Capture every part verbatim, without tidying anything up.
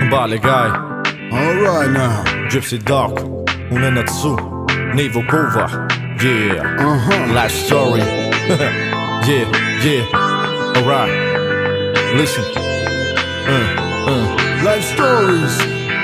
Mbale Guy. Alright now. Gypsy Dog. Unenatsu. Nevo Kova. Yeah. Uh-huh. Life story. Yeah, yeah. Alright. Listen. Uh, uh. Life stories.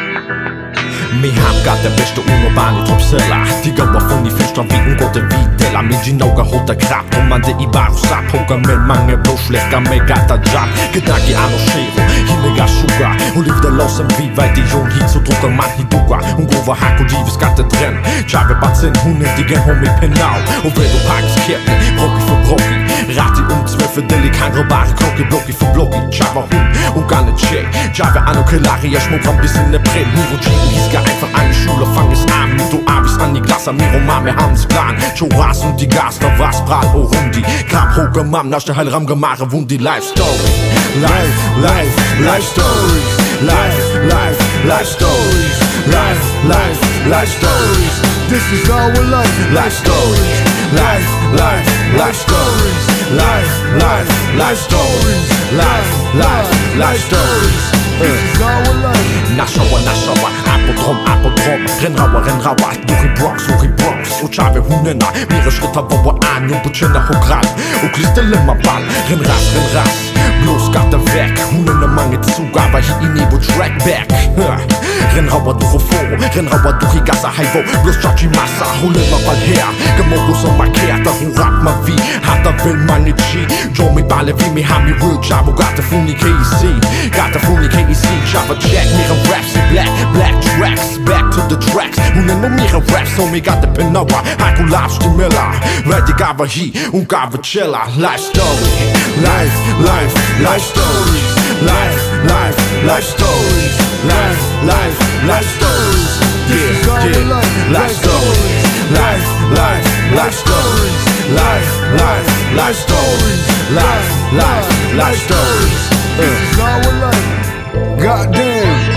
Mi hamka den bedste underbarn i topsælger. De går og fundet i fødsler, vi undgår det viddeler. Min ginoga holder krab, kommande i barusap. Hugger med mange blodslækker med gata jab. Gedagi annoncero, hilliga sugar. Hun levde lossen vi var det jon hit, så drukker man hiduga. Hun går over hak og livet skattedren. Tjave batsen, hun er diggen hom i penal. Og ved du pakkes kæppen, brokki for brokki. Ret i umtsvæffe, delik hangre bare krokki, blokki for blokki. Tjave hun, hun gerne tjek. Tjave anno kelari, jeg små kom bisinde prem. Nivo tjene, hisker einfach eine Schule, fanges an. Du abis an die Glas, Miro Mame, Hans Plan. Choras und die Gas, da was bral, oh Rundi. Krab, hoge Mam, nach der Heil Ram gemache, wund die Life Story. Life, life, life stories. Life, life, life stories. Life, life, life stories. This is our life. Life stories. Life, life, life stories. Life, life, life stories. Life, life, life stories. This is our life. Nashawa, Nashawa, Apodrom, Apodrom. Renrawa, Renrawa, durch die Bronx, durch die Bronx. Und Chave Hunena, mehrere Schritte, wo wir an und Butchena hochran. Und Klistelle mal Ball, Renras, Renras. Bloß gatte weg, Hunena mange Zug, aber hier in Ibo Track back. Renrawa durch Foro, Renrawa durch die Gasse, Haivo. Bloß Chachi Massa, hole mal Ball her. Gemoko so markiert, darum rap mal wie. Hat er will meine G. Jomi Bale wie mir Hami Real Jabo, gatte Funi K E C. Gatte Funi K E C, Java check, mire raps, black, black tracks. Back to the tracks, Hunena mire raps, so me gatte Pinawa. Haku Labs, die Miller. Weil die Gava hier und Gava Chilla. Life story. Life, life, life stories. Life, life, life stories. Life, life, life stories. Yeah, yeah, life stories. Life, life, life stories. Life, life, life stories. Life, life, life stories. This is our life. Goddamn.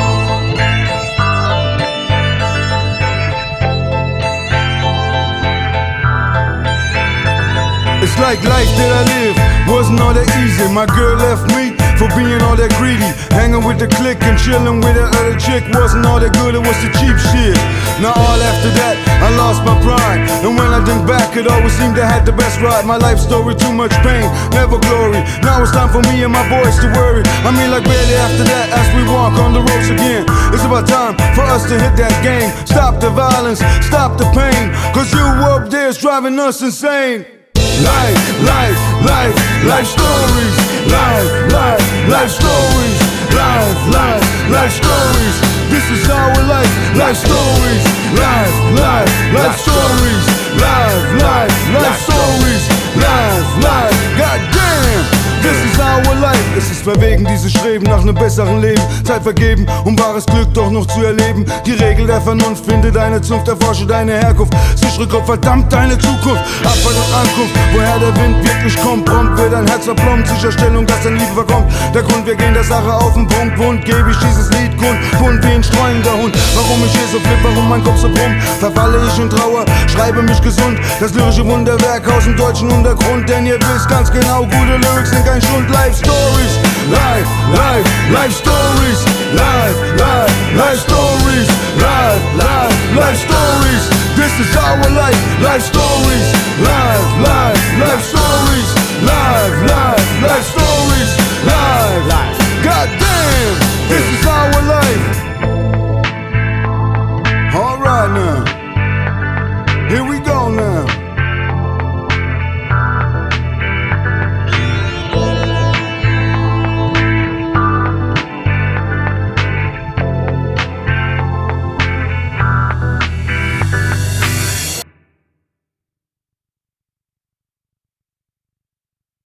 It's like life that I live wasn't all that easy. My girl left me for being all that greedy. Hanging with the clique and chilling with that other chick wasn't all that good, it was the cheap shit. Now all after that, I lost my pride. And when I think back, it always seemed I had the best ride. My life story, too much pain, never glory. Now it's time for me and my boys to worry. I mean like barely after that, as we walk on the roads again. It's about time for us to hit that game. Stop the violence, stop the pain. Cause you up there is driving us insane. Life, life, life, life stories. Life, life, life stories. Life, life, life stories. This is our life, life stories. Life, life, life stories. Life, life, life stories. Life, life, goddamn. This is our life. Es ist verwegen, dieses Streben nach einem besseren Leben. Zeit vergeben, um wahres Glück doch noch zu erleben. Die Regel der Vernunft, finde deine Zunft, erforsche deine Herkunft. Sichere Kopf, verdammt deine Zukunft. Abfall und Ankunft, woher der Wind wirklich kommt. Prompt wird dein Herz verplombt, Sicherstellung, dass dein Liebe verkommt. Der Grund, wir gehen der Sache auf den Punkt. Bunt gebe ich dieses Lied kund, bunt wie ein streunender Hund. Warum ich hier so flipp, warum mein Kopf so brummt. Verfalle ich in Trauer, schreibe mich gesund. Das lyrische Wunderwerk aus dem deutschen Untergrund. Denn ihr wisst ganz genau, gute Lyrics sind kein Schund. Life stories, life, life, life stories. Life, life, life stories. Life, life, life stories. This is our life, life stories. Life, life, life stories. Life, life